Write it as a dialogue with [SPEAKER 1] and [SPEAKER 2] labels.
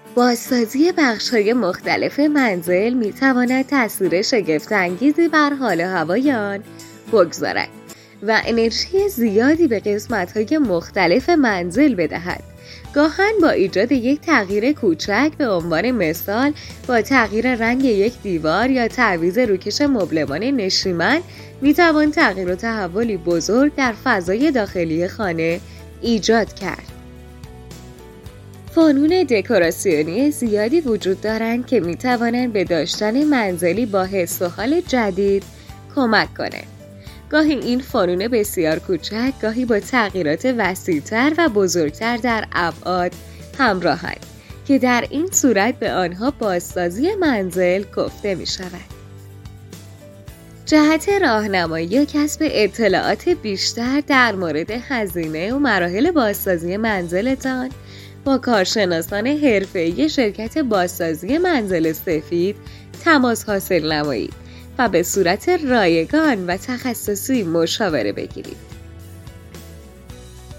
[SPEAKER 1] بازسازی بخش‌های مختلف منزل می‌تواند تأثیر شگفت‌انگیزی بر حال و هوای آن بگذارد و انرژی زیادی به قسمت‌های مختلف منزل بدهد. گاهن با ایجاد یک تغییر کوچک، به عنوان مثال با تغییر رنگ یک دیوار یا تعویض روکش مبلمان نشیمن، می‌توان تغییر و تحولی بزرگ در فضای داخلی خانه ایجاد کرد. فنون دکوراسیونی زیادی وجود دارند که می توانند به داشتن منزلی با حس و حال جدید کمک کنند. گاهی این فنون بسیار کوچک، گاهی با تغییرات وسیع‌تر و بزرگتر در ابعاد همراهند که در این صورت به آنها بازسازی منزل گفته می شود. جهت راهنمایی و کسب اطلاعات بیشتر در مورد هزینه و مراحل بازسازی منزلتان با کارشناسان حرفه‌ای شرکت بازسازی منزل سفید تماس حاصل نمایید و به صورت رایگان و تخصصی مشاوره بگیرید.